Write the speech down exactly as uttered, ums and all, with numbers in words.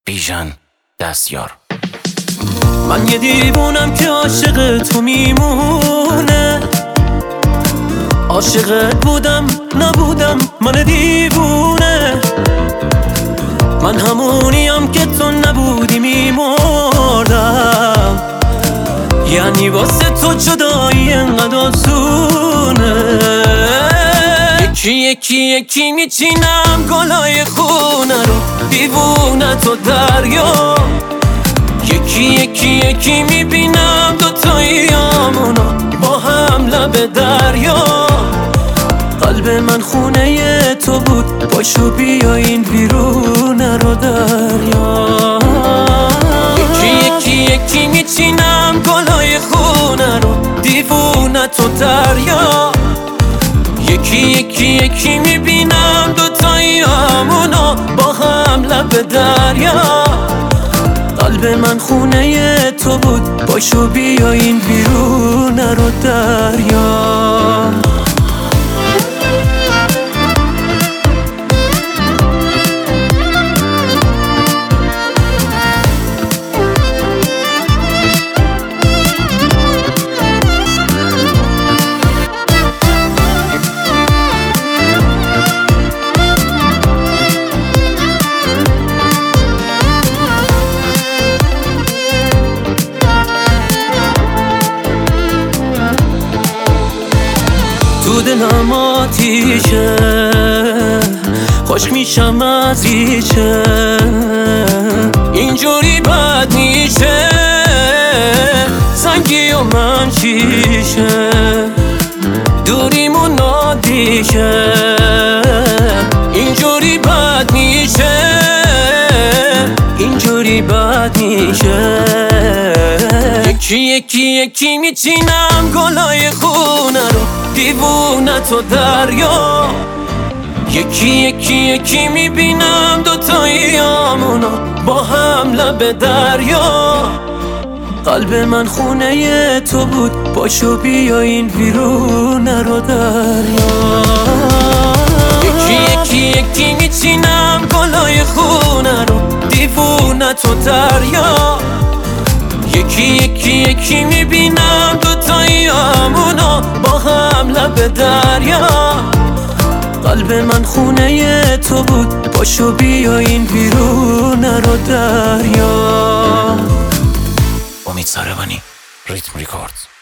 بیژن دستیار. من یه دیوونم که عاشق تو میمونه، عاشقت بودم نبودم من دیوونه. من همونیم که تو نبودی میمردم، یعنی واسه تو جدایی انقدر آسونه. یکی یکی یکی میچینم گلای خونه رو، دیوونه تو دریا. یکی یکی یکی میبینم دوتاییامونو با هم لب دریا. قلب من خونه تو بود، پاشو بیا این بیرونه رو دریا. یکی یکی یکی میچینم گلای خونه رو، دیوونه تو دریا. یکی یکی یکی میبینم دوتاییامونو با هم لب دریا. قلب من خونه تو بود، پاشو بیا این بیرونه رو دریا. تو دلم آتیشه، خشک میشم از ایچه. اینجوری بد میشه، سنگی و من شیشه. دوریمون عادیشه، اینجوری بد میشه، اینجوری بد میشه. یکی یکی یکی میچینم گلای خونه رو، دیوونه تو دریا. یکی یکی یکی میبینم دوتاییامونو با هم لب دریا. قلب من خونه تو بود، پاشو بیا این بیرونه رو دریا. یکی یکی یکی میچینم گلای خونه رو، دیوونه تو دریا. یکی یکی یکی میبینم دوتاییامونو با هم لب دریا. قلب من خونه تو بود، پاشو بیا این بیرونه رو دریا. امید ساروانی، ریتم ریکوردز.